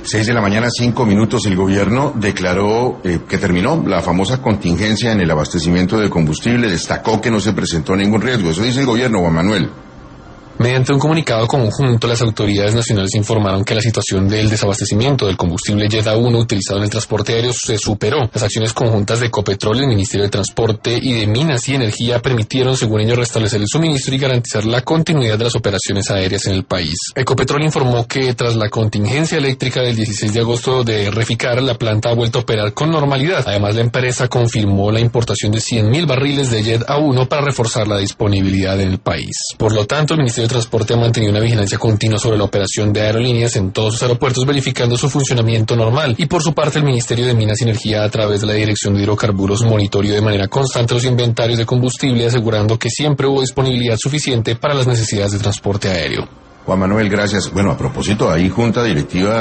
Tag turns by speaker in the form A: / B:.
A: 6 de la mañana, 5 minutos, el gobierno declaró que terminó la famosa contingencia en el abastecimiento de combustible, destacó que no se presentó ningún riesgo. Eso dice el gobierno, Juan Manuel.
B: Mediante un comunicado conjunto, las autoridades nacionales informaron que la situación del desabastecimiento del combustible Jet A1 utilizado en el transporte aéreo se superó. Las acciones conjuntas de Ecopetrol, el Ministerio de Transporte y de Minas y Energía permitieron, según ellos, restablecer el suministro y garantizar la continuidad de las operaciones aéreas en el país. Ecopetrol informó que tras la contingencia eléctrica del 16 de agosto de Reficar, la planta ha vuelto a operar con normalidad. Además, la empresa confirmó la importación de 100.000 barriles de Jet A1 para reforzar la disponibilidad en el país. Por lo tanto, el Ministerio de Transporte ha mantenido una vigilancia continua sobre la operación de aerolíneas en todos sus aeropuertos, verificando su funcionamiento normal. Y por su parte, el Ministerio de Minas y Energía, a través de la Dirección de Hidrocarburos, monitoreó de manera constante los inventarios de combustible, asegurando que siempre hubo disponibilidad suficiente para las necesidades de transporte aéreo.
A: Juan Manuel, gracias. Bueno, a propósito, hay junta directiva